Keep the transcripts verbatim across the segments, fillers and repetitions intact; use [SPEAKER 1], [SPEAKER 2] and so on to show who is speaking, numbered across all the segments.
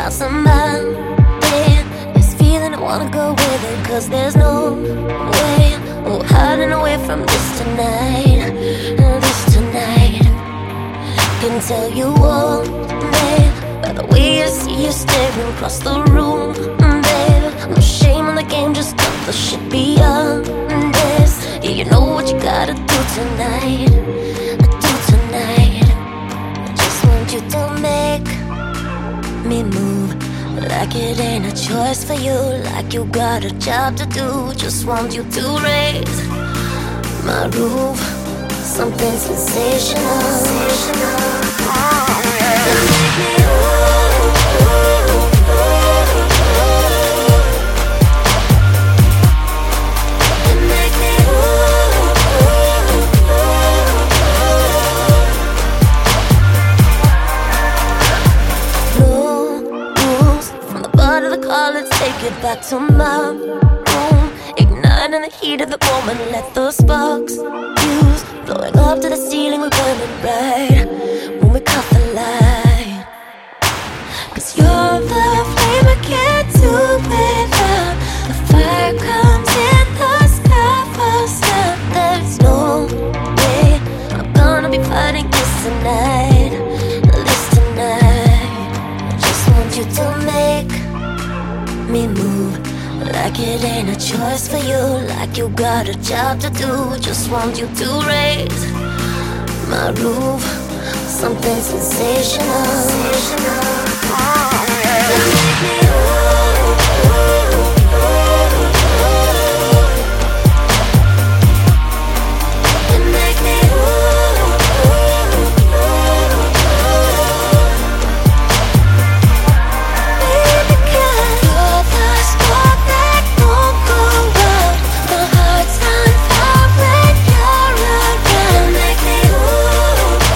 [SPEAKER 1] thousand miles. This feeling I wanna go with it, cause there's no way we're hiding away from this tonight. This tonight. Can tell you all, babe, by the way I see you staring across the room, babe. No shame in the game, just cut the shit beyond this. Yeah, you know what you gotta do tonight. Do tonight. I just want you to make me move, like it ain't a choice for you, like you got a job to do. Just want you to raise my roof, something sensational, sensational. Oh, yeah. To make me ooh, ooh, ooh, to make me ooh, ooh, ooh. Blue rules from the butt of the car, let's take it back to my room. Igniting the heat of the moment, let the sparks fuse. Blowing up to the ceiling, we're burning bright when we caught the light. Cause you're the flame I can't do without. The fire comes in the sky first now. There's no way I'm gonna be fighting this tonight. This tonight. I just want you to make me move, like it ain't a choice for you, like you got a job to do. Just want you to raise my roof, something sensational, sensational. Oh, yeah. To make me ooh, ooh, ooh, to make me ooh, ooh, baby, cause you're the spark that won't go out. My heart's on fire when you're around. To make me ooh,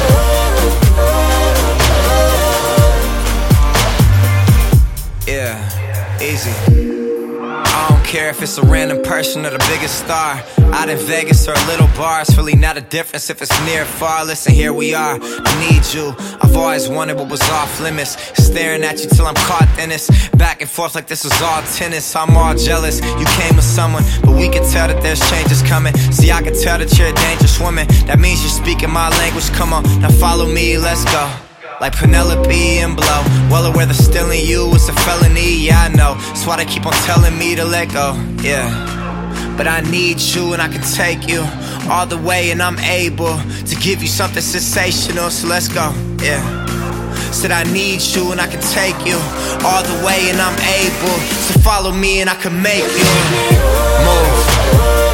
[SPEAKER 1] ooh, ooh.
[SPEAKER 2] Yeah, easy. I don't care if it's a random person or the biggest star. Out in Vegas or a little bar, it's really not a difference if it's near or far. Listen, here we are, I need you. I've always wanted what was off limits, staring at you till I'm caught in this. Back and forth like this was all tennis. I'm all jealous, you came with someone, but we can tell that there's changes coming. See, I can tell that you're a dangerous woman. That means you're speaking my language, come on, now follow me, let's go. Like Penelope and Blow, well aware that stealing you is a felony, yeah I know. That's why they keep on telling me to let go, yeah. But I need you and I can take you all the way, and I'm able to give you something sensational, so let's go, yeah. Said I need you and I can take you all the way, and I'm able to follow me and I can make you move.